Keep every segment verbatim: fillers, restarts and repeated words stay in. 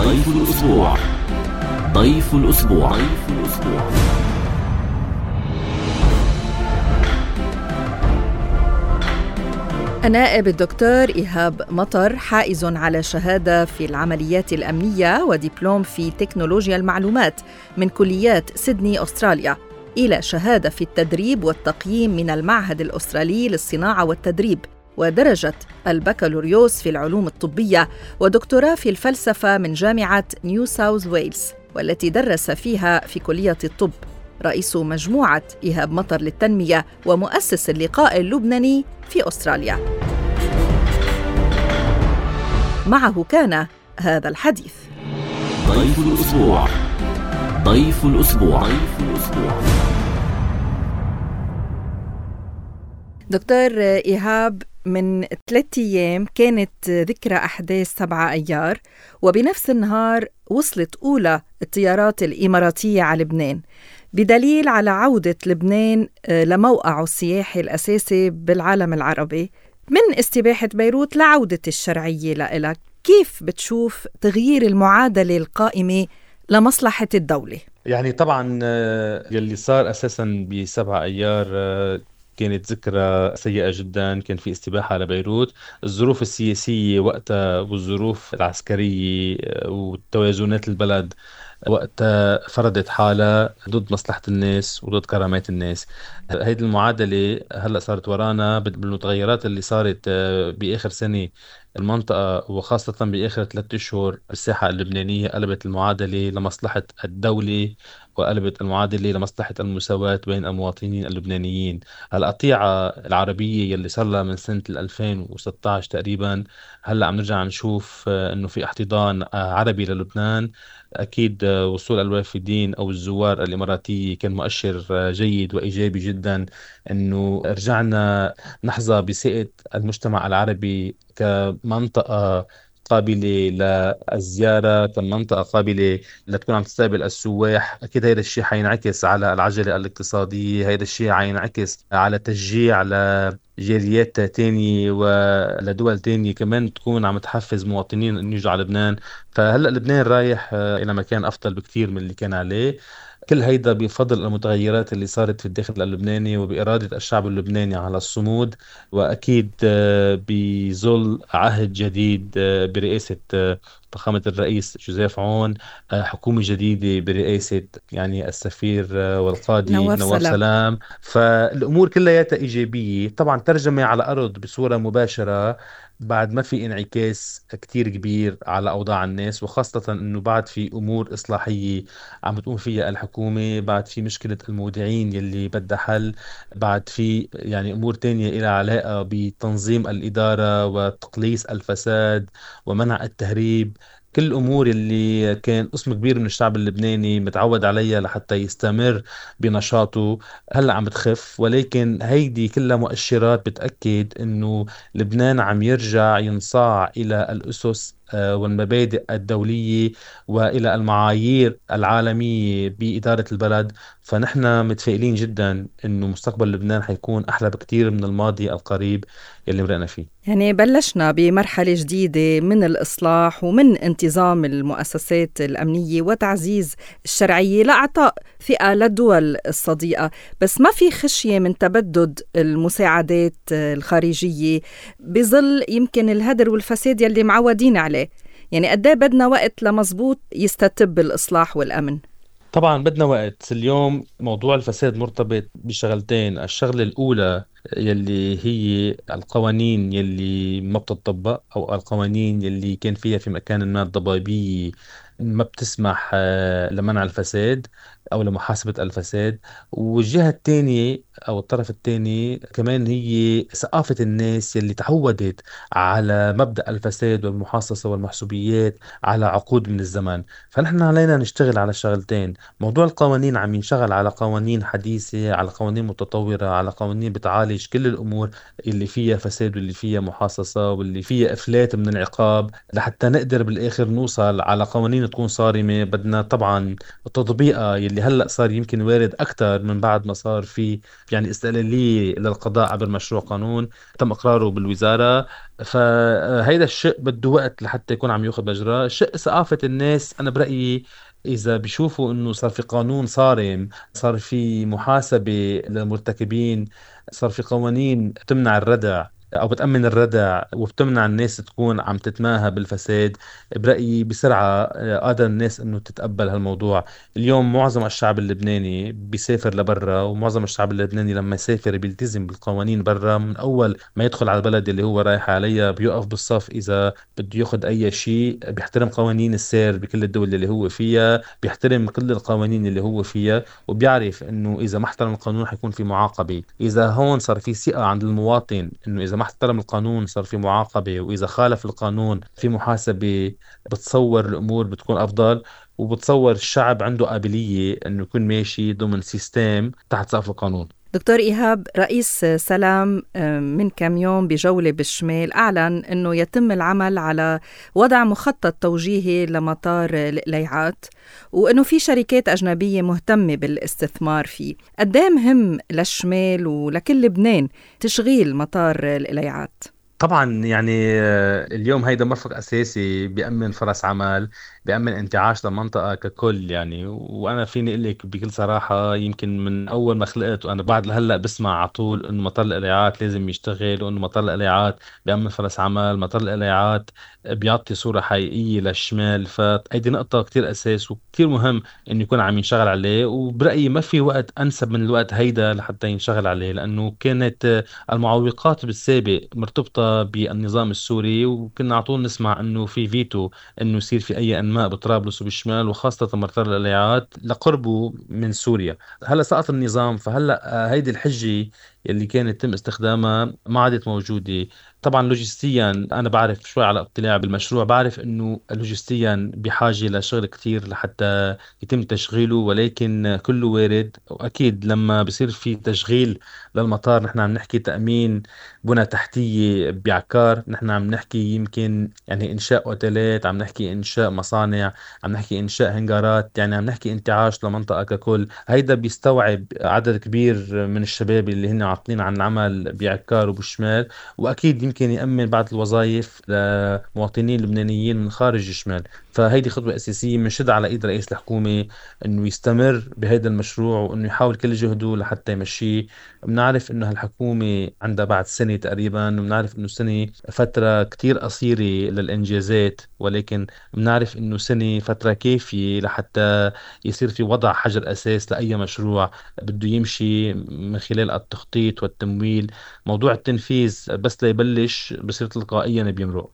ضيف الأسبوع. ضيف الأسبوع. ضيف الأسبوع. النائب الدكتور إيهاب مطر حائز على شهادة في العمليات الأمنية ودبلوم في تكنولوجيا المعلومات من كليات سيدني أستراليا، إلى شهادة في التدريب والتقييم من المعهد الأسترالي للصناعة والتدريب، ودرجة البكالوريوس في العلوم الطبية، ودكتوراه في الفلسفة من جامعة نيو ساوث ويلز، والتي درس فيها في كلية الطب. رئيس مجموعة إيهاب مطر للتنمية ومؤسس اللقاء اللبناني في أستراليا. معه كان هذا الحديث. ضيف الأسبوع. ضيف الأسبوع. ضيف الأسبوع. دكتور إيهاب، من ثلاثة أيام كانت ذكرى أحداث سبعة أيار، وبنفس النهار وصلت أولى الطيارات الإماراتية على لبنان، بدليل على عودة لبنان لموقعه السياحي الأساسي بالعالم العربي، من استباحة بيروت لعودة الشرعية لإلك. كيف بتشوف تغيير المعادلة القائمة لمصلحة الدولة؟ يعني طبعا يلي صار أساسا بسبعة أيار كانت ذكرى سيئة جدا. كان في استباحة على بيروت. الظروف السياسية وقتها والظروف العسكرية وتوازنات البلد وقتها فرضت حالها ضد مصلحة الناس وضد كرامات الناس. هيدي المعادلة هلأ صارت ورانا بالمتغيرات اللي صارت بآخر سنة. المنطقة وخاصة بآخر ثلاثة أشهر الساحة اللبنانية قلبت المعادلة لمصلحة الدولة، وقلبت المعادلة لمصلحة المساواة بين المواطنين اللبنانيين. القطيعة العربية يلي صار لها من سنة ألفين وستة عشر تقريبا، هلأ عم نرجع نشوف أنه في احتضان عربي للبنان. أكيد وصول الوافدين أو الزوار الإماراتية كان مؤشر جيد وإيجابي جدا، أنه رجعنا نحظى بثقة المجتمع العربي كمنطقة قابلة للزيارة، كمنطقة قابلة لتكون عم تستقبل السواح. أكيد هذا الشيء حينعكس على العجلة الاقتصادية، هذا الشيء حينعكس على تشجيع لجاليات تانية ولدول تانية كمان تكون عم تحفز مواطنين أن يجوا على لبنان. فهلأ لبنان رايح إلى مكان أفضل بكثير من اللي كان عليه. كل هيدا بفضل المتغيرات اللي صارت في الداخل اللبناني وبإرادة الشعب اللبناني على الصمود، وأكيد بظل عهد جديد برئاسة فخامة الرئيس جوزيف عون، حكومة جديدة برئاسة يعني السفير والقاضي نواف, نواف سلام. سلام. فالأمور كلها إيجابية. طبعا ترجمة على أرض بصورة مباشرة بعد ما في انعكاس كتير كبير على أوضاع الناس، وخاصة أنه بعد في أمور إصلاحية عم بتقوم فيها الحكومة، بعد في مشكلة المودعين يلي بدها حل، بعد في يعني أمور تانية إلى علاقة بتنظيم الإدارة وتقليص الفساد ومنع التهريب. كل الأمور اللي كان قسم كبير من الشعب اللبناني متعود عليها لحتى يستمر بنشاطه هلأ عم بتخف. ولكن هيدي كلها مؤشرات بتأكد أنه لبنان عم يرجع ينصاع إلى الأسس والمبادئ الدولية وإلى المعايير العالمية بإدارة البلد. فنحن متفائلين جدا أنه مستقبل لبنان حيكون أحلى بكتير من الماضي القريب يلي مرقنا فيه. يعني بلشنا بمرحلة جديدة من الإصلاح ومن انتظام المؤسسات الأمنية وتعزيز الشرعية لإعطاء ثقة للدول الصديقة، بس ما في خشية من تبدد المساعدات الخارجية بظل يمكن الهدر والفساد يلي معودين عليه. يعني قديه بدنا وقت لمزبوط يستتب الإصلاح والأمن؟ طبعا بدنا وقت. اليوم موضوع الفساد مرتبط بشغلتين. الشغلة الأولى يلي هي القوانين يلي ما بتطبق، أو القوانين يلي كان فيها في مكان ما الضبابية ما بتسمح لمنع الفساد أو لمحاسبة الفساد. والجهة الثانية أو الطرف الثاني كمان هي ثقافة الناس يلي تعودت على مبدأ الفساد والمحاصصة والمحسوبيات على عقود من الزمن. فنحن علينا نشتغل على الشغلتين. موضوع القوانين عم ينشغل على قوانين حديثة، على قوانين متطورة، على قوانين بتعالج نعالج كل الأمور اللي فيها فساد واللي فيها محاصصة واللي فيها إفلات من العقاب لحتى نقدر بالآخر نوصل على قوانين تكون صارمة. بدنا طبعا تطبيقها يلي هلأ صار يمكن وارد أكثر من بعد ما صار في يعني استقلالية للقضاء عبر مشروع قانون تم إقراره بالوزارة. فهيدا الشيء بده وقت لحتى يكون عم ياخذ مجراه. شيء ثقافة الناس أنا برأيي إذا بيشوفوا إنه صار في قانون صارم، صار في محاسبة للمرتكبين، صار في قوانين تمنع الردع أو بتأمن الردع وبتمنع الناس تكون عم تتماهى بالفساد، برأيي بسرعة آه، قادر الناس إنه تتقبل هالموضوع. اليوم معظم الشعب اللبناني بيسافر لبرا، ومعظم الشعب اللبناني لما يسافر بيلتزم بالقوانين برا من أول ما يدخل على البلد اللي هو رايح عليها. بيوقف بالصف إذا بده ياخد أي شيء، بيحترم قوانين السير بكل الدول اللي هو فيها، بيحترم كل القوانين اللي هو فيها، وبيعرف إنه إذا ما احترم القانون حيكون في معاقبة. إذا هون صار في ثقة عند المواطن إنه إذا ما احترم القانون صار في معاقبة، وإذا خالف القانون في محاسبة، بتصور الأمور بتكون أفضل، وبتصور الشعب عنده قابلية إنه يكون ماشي ضمن سيستم تحت سقف القانون. دكتور إيهاب، رئيس سلام من كم يوم بجولة بالشمال أعلن أنه يتم العمل على وضع مخطط توجيهي لمطار القليعات، وأنه في شركات أجنبية مهتمة بالاستثمار فيه. قد إيه مهم للشمال ولكل لبنان تشغيل مطار القليعات؟ طبعا يعني آه، اليوم هيدا مرفق أساسي بيأمن فرص عمل، بيأمن انتعاش للمنطقة ككل يعني. وأنا فيني أقول لك بكل صراحة يمكن من أول ما خلقت وأنا بعد لهلأ بسمع على طول إنه مطار القليعات لازم يشتغل، وإنه مطار القليعات بيأمن فرص عمل، مطار القليعات بيعطي صورة حقيقية للشمال. فهيدي نقطة كتير أساس وكتير مهم إنه يكون عم ينشغل عليه، وبرأيي ما في وقت أنسب من الوقت هيدا لحتى ينشغل عليه، لأنه كانت آه، المعوقات بالسابق مرتبطة بالنظام السوري، وكنا على طول نسمع انه في فيتو انه يصير في اي انماء بطرابلس وبالشمال وخاصه مطار القليعات لقربه من سوريا. هلا سقط النظام، فهلا آه، هيدي الحجه اللي كانت تم استخدامها ما عادت موجوده. طبعا لوجستيا انا بعرف شوي على اطلاع بالمشروع، بعرف انه لوجستيا بحاجه لشغل كتير لحتى يتم تشغيله، ولكن كله وارد. واكيد لما بصير في تشغيل للمطار نحن عم نحكي تامين بنى تحتية بعكار، نحن عم نحكي يمكن يعني إنشاء أوتيلات، عم نحكي إنشاء مصانع، عم نحكي إنشاء هنجارات، يعني عم نحكي انتعاش لمنطقة ككل. هيدا بيستوعب عدد كبير من الشباب اللي هن عاطلين عن العمل بعكار وبالشمال، وأكيد يمكن يأمن بعض الوظائف لمواطنين لبنانيين من خارج الشمال. فهيدي خطوة أساسية منشد على إيد رئيس الحكومة إنه يستمر بهذا المشروع وإنه يحاول كل جهده لحتى يمشيه. بنعرف إنه هالحكومة عندها بعد سنة تقريبا، وبنعرف إنه سنة فترة كتير قصيرة للإنجازات، ولكن بنعرف إنه سنة فترة كافية لحتى يصير في وضع حجر أساس لأي مشروع بده يمشي من خلال التخطيط والتمويل. موضوع التنفيذ بس ليبلش بصير تلقائيا بيمرق.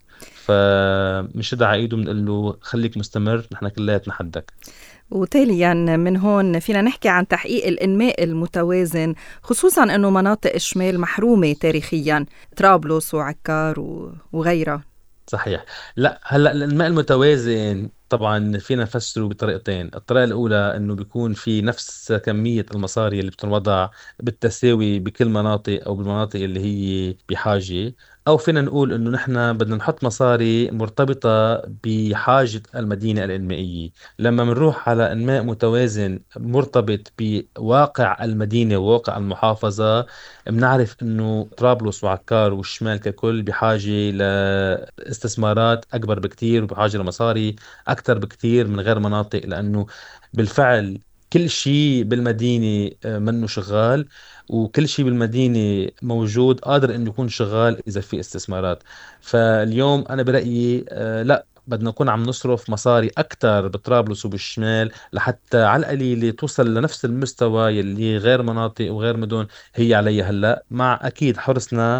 فمشد على ايده بنقول له خليك مستمر، نحن كلياتنا حدك. وتاليا من هون فينا نحكي عن تحقيق الإنماء المتوازن، خصوصا أنه مناطق الشمال محرومة تاريخيا، طرابلس وعكار وغيرها. صحيح. لا هلا الانماء المتوازن طبعا فينا نفسره بطريقتين. الطريقة الأولى أنه بيكون في نفس كمية المصاري اللي بتنوضع بالتساوي بكل مناطق أو بالمناطق اللي هي بحاجة، أو فينا نقول أنه نحن بدنا نحط مصاري مرتبطة بحاجة المدينة الإنمائية. لما بنروح على إنماء متوازن مرتبط بواقع المدينة وواقع المحافظة، بنعرف أنه طرابلس وعكار والشمال ككل بحاجة لاستثمارات أكبر بكتير وبحاجة لمصاري أكثر بكتير من غير مناطق، لأنه بالفعل كل شيء بالمدينة آه، منه شغال، وكل شيء بالمدينة موجود قادر إنه يكون شغال إذا في استثمارات. فاليوم أنا برأيي آه، لا بدنا نكون عم نصرف مصاري أكتر بطرابلس وبالشمال لحتى على القليلة توصل لنفس المستوى يلي غير مناطق وغير مدن هي عليها هلأ، مع أكيد حرصنا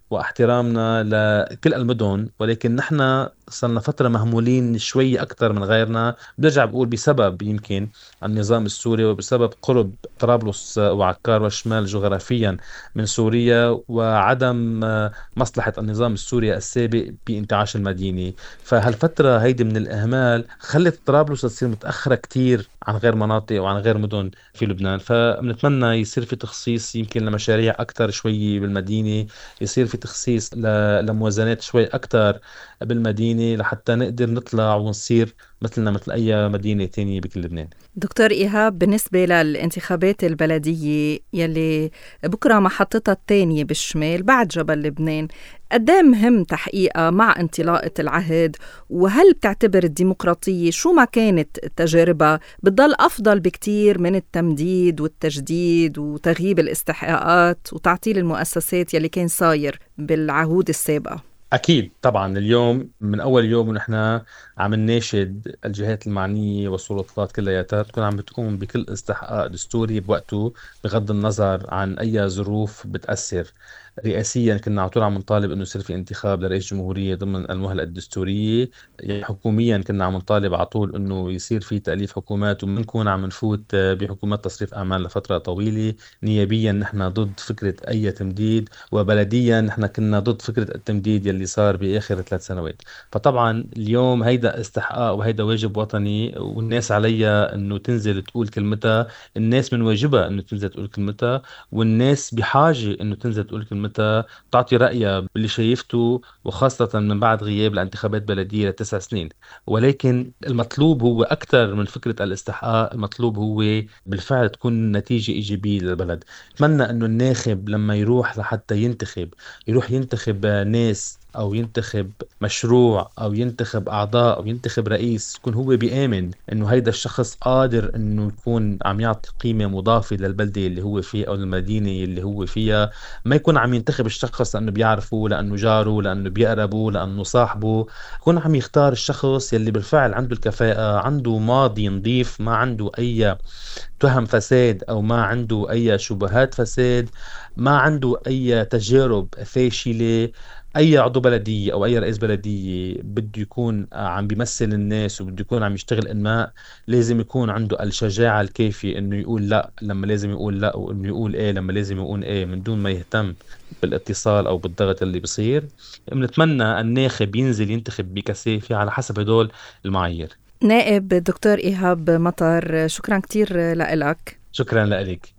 واحترامنا لكل المدن، ولكن نحن صرنا فترة مهمولين شوي أكثر من غيرنا. برجع بقول بسبب يمكن النظام السوري، وبسبب قرب طرابلس وعكار والشمال جغرافيا من سوريا، وعدم مصلحة النظام السوري السابق بانتعاش المدينة. فهالفترة هيدي من الإهمال خلت طرابلس تصير متأخرة كتير عن غير مناطق وعن غير مدن في لبنان. فبنتمنى يصير في تخصيص يمكن لمشاريع أكثر شوي بالمدينة، يصير في تخصيص لموازنات شوي أكثر بالمدينة، لحتى نقدر نطلع ونصير مثلنا مثل أي مدينة تانية بكل لبنان. دكتور إيهاب، بالنسبة للانتخابات البلدية يلي بكرة محطتها الثانية بالشمال بعد جبل لبنان، قدام مهم تحقيقها مع انطلاقة العهد؟ وهل بتعتبر الديمقراطية شو ما كانت تجاربها بتضل أفضل بكتير من التمديد والتجديد وتغييب الاستحقاقات وتعطيل المؤسسات يلي كان صاير بالعهود السابقة؟ أكيد طبعا. اليوم من أول يوم ونحن عم نناشد الجهات المعنية والسلطات كلياتها تكون عم بتقوم بكل استحقاق دستوري بوقته، بغض النظر عن أي ظروف بتأثر. رئاسيا كنا على طول عم نطالب انه يصير في انتخاب لرئيس جمهورية ضمن المهلة الدستورية. يعني حكوميا كنا عم نطالب على طول انه يصير في تأليف حكومات، ومنكون عم نفوت بحكومات تصريف اعمال لفترة طويلة. نيابيا نحن ضد فكرة اي تمديد، وبلديا نحن كنا ضد فكرة التمديد يلي صار باخر ثلاث سنوات. فطبعا اليوم هيدا استحقاق وهيدا واجب وطني، والناس عليها انه تنزل تقول كلمتها. الناس من واجبها انه تنزل تقول كلمتها، والناس بحاجة انه تنزل تقول كلمتها، تعطي رأيها باللي شايفته، وخاصة من بعد غياب الانتخابات بلدية لتسع سنين. ولكن المطلوب هو أكثر من فكرة الاستحقاق، المطلوب هو بالفعل تكون نتيجة إيجابية للبلد. أتمنى أنه الناخب لما يروح لحتى ينتخب، يروح ينتخب ناس أو ينتخب مشروع أو ينتخب أعضاء أو ينتخب رئيس، يكون هو بيآمن أنه هيدا الشخص قادر أنه يكون عم يعطي قيمة مضافة للبلدة اللي هو فيه أو المدينة اللي هو فيها. ما يكون عم ينتخب الشخص لأنه بيعرفه، لأنه جاره، لأنه بيقربه، لأنه صاحبه. يكون عم يختار الشخص يلي بالفعل عنده الكفاءة، عنده ماضي نظيف، ما عنده أي تهم فساد أو ما عنده أي شبهات فساد، ما عنده أي تجارب فاشلة. أي عضو بلدية أو أي رئيس بلدية بده يكون عم بيمثل الناس وبده يكون عم يشتغل إنماء، لازم يكون عنده الشجاعة الكافية إنه يقول لا لما لازم يقول لا، وإنه يقول إيه لما لازم يقول إيه، من دون ما يهتم بالاتصال أو بالضغط اللي بصير. بنتمنى الناخب ينزل ينتخب بكثافة على حسب هدول المعايير. نائب الدكتور إيهاب مطر، شكرا كتير لك. شكرا لك.